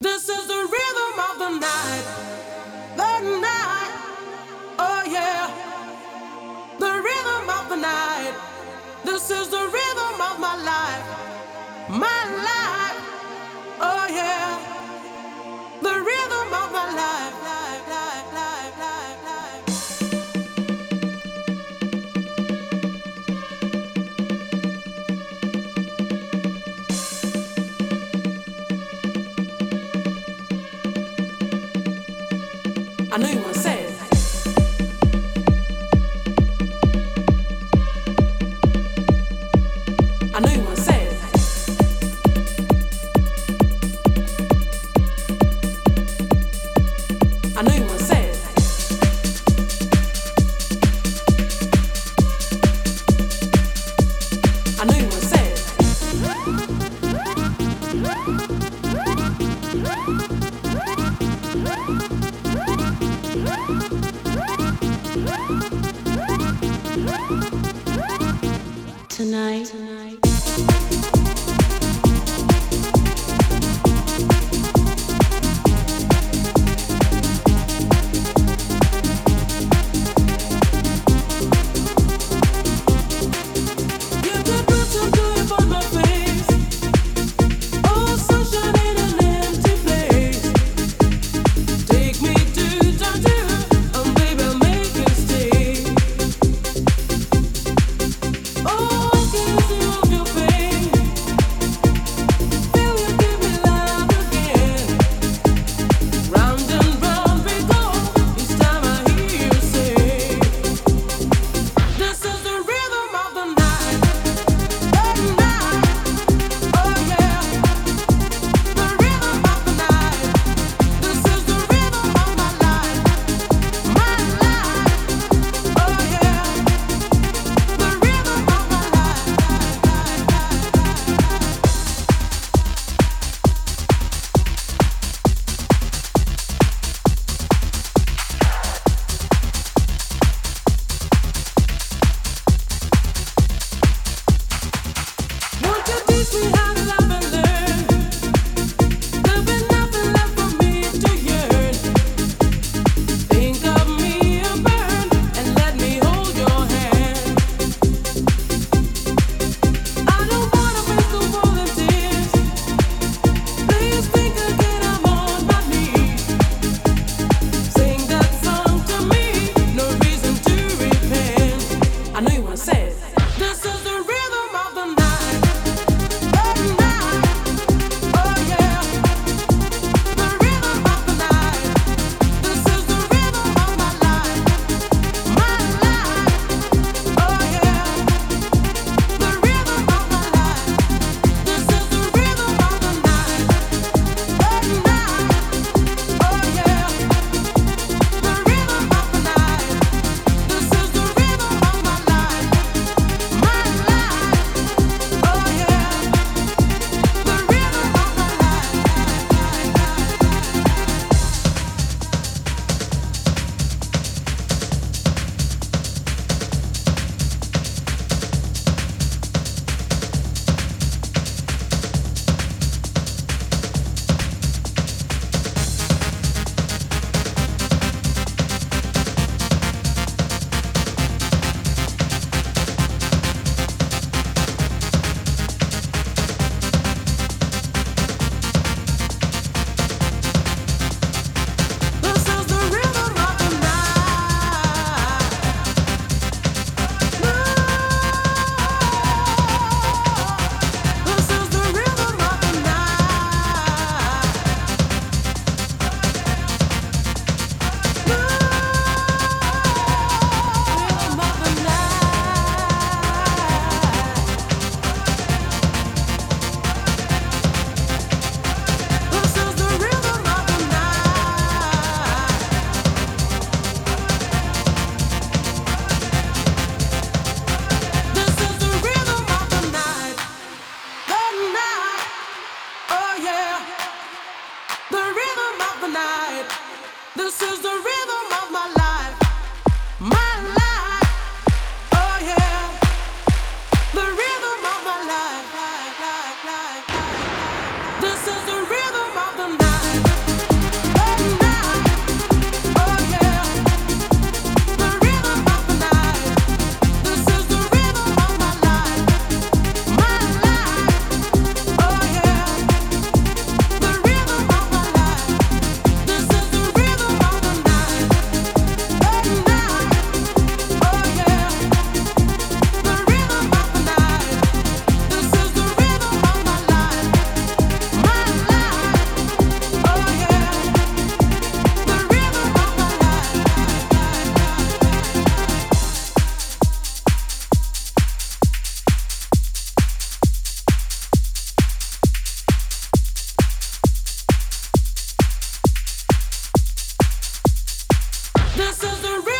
This is the rhythm of the night, oh yeah, the rhythm of the night. This is the rhythm of my life, oh yeah, the rhythm of my life, life, life, life, life, life. I know you wanna say it. I know you wanna say it. I know you wanna say it. I know you wanna say it. Tonight. This is the rhythm of my life, oh yeah, the rhythm of my life, life, life, life, life. This is the rhythm of the night. This is the rhythm.